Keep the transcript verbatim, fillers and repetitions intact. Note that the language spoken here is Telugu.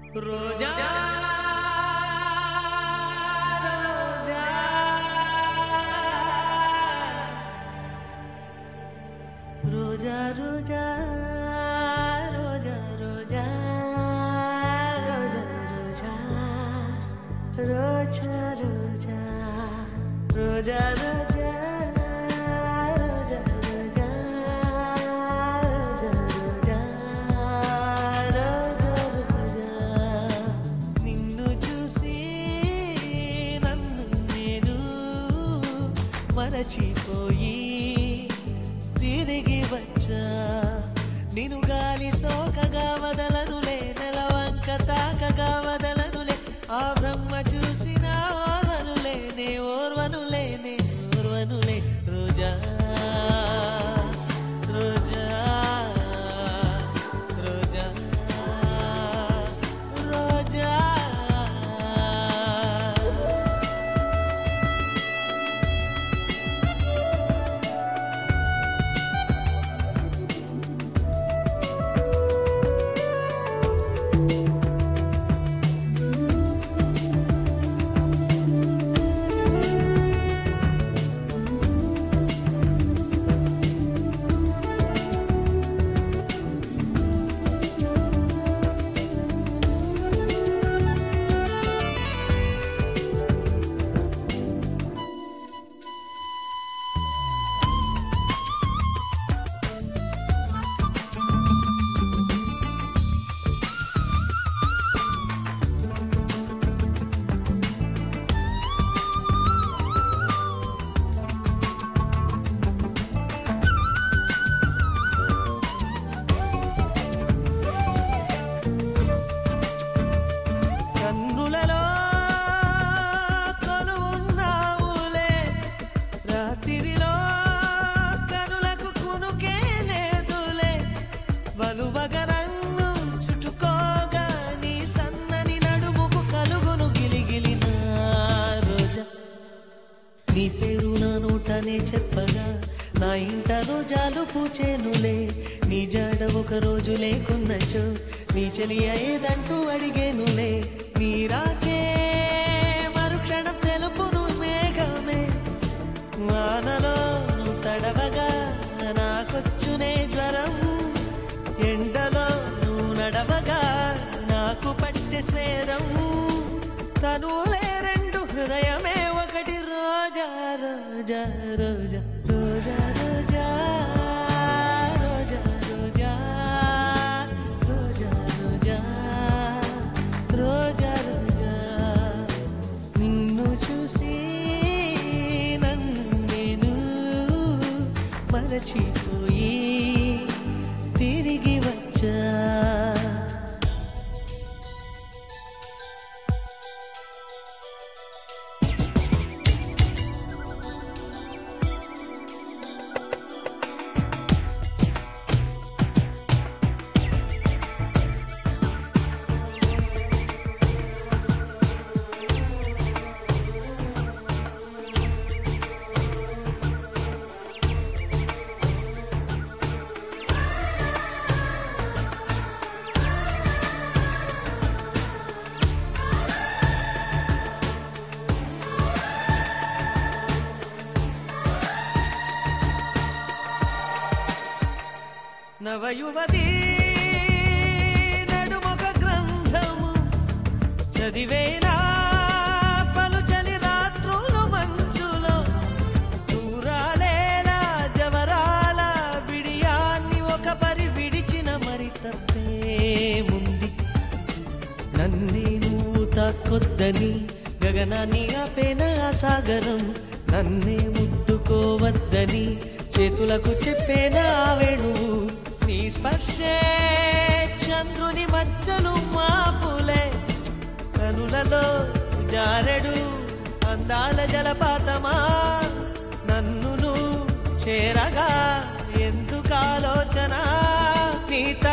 రోజా రోజా రోజా రోజా రోజా రోజా రోజా రోజా రోజా రోజా రోజా మరచిపోయి తిరిగి వచ్చా నిన్ను గాలి సోకగా వదలనులే నెలవంక తాకగా వదలనులే ఆ బ్రహ్మ చూసిన ఓర్వనులే నే ఓర్వనులే నే ఓర్వనులే రోజా రోజా రోజా రోజా నీ పేరు నా నోటనే చెప్పగా నా ఇంట రోజాలు పూచేనులే నీ జాడ ఒక రోజు లేకున్నచో నీ చెలి అయ్యేదంటూ అడిగేనులే నీ రాకే మరుక్షణం తెలుపును మేఘమే వానలో నువ్వు తడవగా నాకొచ్చునే జ్వరం ఎండలో నువ్వు నడవగా నాకు పట్టి స్వేదం తనులే రెండు హృదయమే ఒకటి రోజా రోజా రోజా రోజా రోజా రోజా రోజా రోజా రోజా రోజా రోజా నిన్ను చూసి నన్ను నేను మరచిపోయి తిరిగి వచ్చా నవయువతి నడుమొక గ్రంథము చదివేనా పలుచలి రాత్రులు మంచులో దూరాలేలా జవరాల బిడియాన్ని ఒక పరి విడిచిన మరి తప్పేముంది నన్నే నువ్వు తాకొద్దని గగనాన్ని ఆపేన ఆ సాగరం నన్నే ముట్టుకోవద్దని చేతులకు చెప్పేనా వేణువు నీ స్పర్శే చంద్రుని మచ్చలు మాపులే కనులలో జారెడు అందాల జలపాతమా నన్ను చేరగా ఎందుకు ఆలోచన నీ